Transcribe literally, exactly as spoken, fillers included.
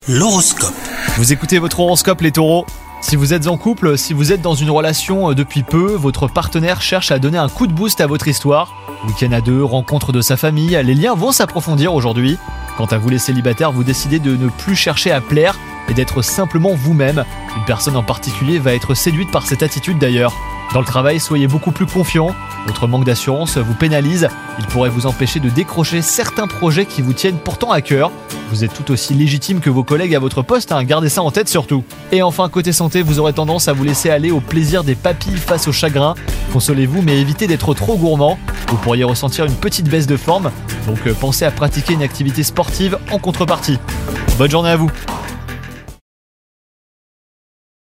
L'horoscope. Vous écoutez votre horoscope les taureaux. Si vous êtes en couple, si vous êtes dans une relation depuis peu, votre partenaire cherche à donner un coup de boost à votre histoire. Week-end à deux, rencontre de sa famille, les liens vont s'approfondir aujourd'hui. Quant à vous les célibataires, vous décidez de ne plus chercher à plaire et d'être simplement vous-même. Une personne en particulier va être séduite par cette attitude d'ailleurs. Dans le travail, soyez beaucoup plus confiant. Votre manque d'assurance vous pénalise. Il pourrait vous empêcher de décrocher certains projets qui vous tiennent pourtant à cœur. Vous êtes tout aussi légitime que vos collègues à votre poste, hein, gardez ça en tête surtout. Et enfin, côté santé, vous aurez tendance à vous laisser aller au plaisir des papilles face au chagrin. Consolez-vous, mais évitez d'être trop gourmand. Vous pourriez ressentir une petite baisse de forme, donc pensez à pratiquer une activité sportive en contrepartie. Bonne journée à vous.